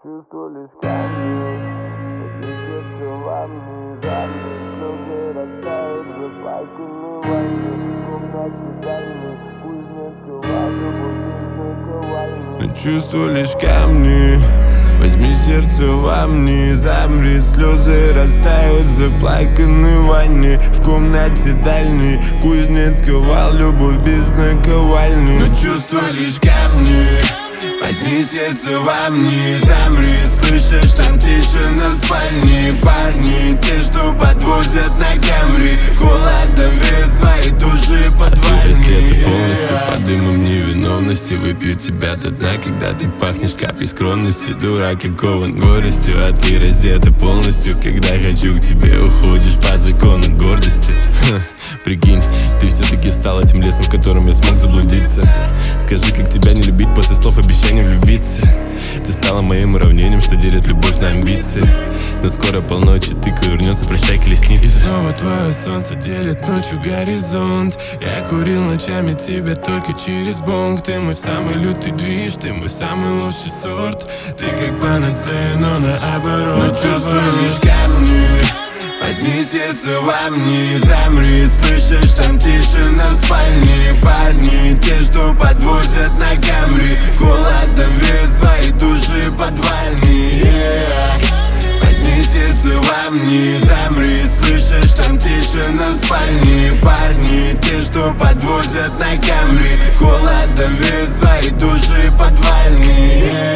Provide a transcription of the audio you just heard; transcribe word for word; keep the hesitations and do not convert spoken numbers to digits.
чувствую лишь камни, сердце во мне жадный, слезы растают заплаканной войны. В комнате дальней кузнец ковал, любовь наковальни. Чувствую лишь камни, возьми сердце во мне, замри, слезы растают заплаканной войны. В комнате дальней кузнец ковал, любовь без наковальни. Но чувствую лишь камни, возьми сердце во мне, замри, слышишь, там тишина в спальне. Парни, те, что подвозят на Камри, холодом вес своей души подвальни. Полностью под дымом невиновности выпью тебя до дна, когда ты пахнешь каплей скромности. Дурак, окован горестью, а ты раздета полностью. Когда хочу к тебе, уходишь по закону гордости. Прикинь, ты все-таки стала тем лесом, в котором я смог заблудиться. Скажи, как тебя не любить после слов обещания влюбиться. Ты стала моим уравнением, что делит любовь на амбиции. Но скоро полночи тыка вернется, прощай, колесница. И снова твое солнце делит ночью горизонт. Я курил ночами тебя только через бонг. Ты мой самый лютый движ, ты мой самый лучший сорт. Ты как панацея, но наоборот. Но чувствую лишь камни, возьми сердце во мне, замри, слышишь, там тишина в спальне. Парни, те, что подвозят на Камри, холодом вес своей души подвальни. Yeah. Возьми сердце во мне, замри, слышишь, там тишина в спальне. Парни, те, что подвозят на Камри, холодом вес своей души подвальни. Yeah.